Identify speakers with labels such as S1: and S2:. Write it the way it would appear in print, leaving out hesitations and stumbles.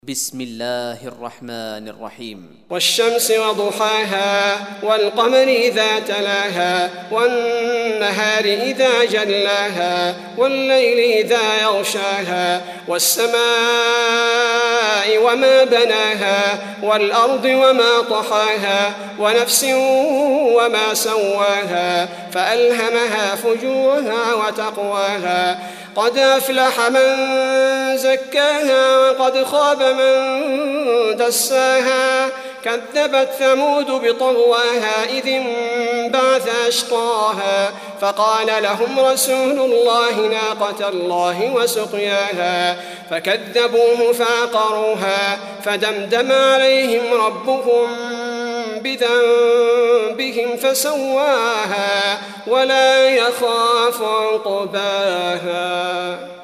S1: بسم الله الرحمن الرحيم
S2: والشمس وضحاها والقمر إذا تلاها والنهار إذا جلاها والليل إذا يغشاها والسماء وما بناها والأرض وما طحاها ونفس وما سواها فألهمها فجورها وتقواها قد أفلح من زكاها وقد خاب من دساها كذبت ثمود بطغواها إذ انبعث أشقاها فقال لهم رسول الله ناقة الله وسقياها فكذبوه فعقروها فدمدم عليهم ربهم بذنبهم فسواها ولا يخاف عقباها.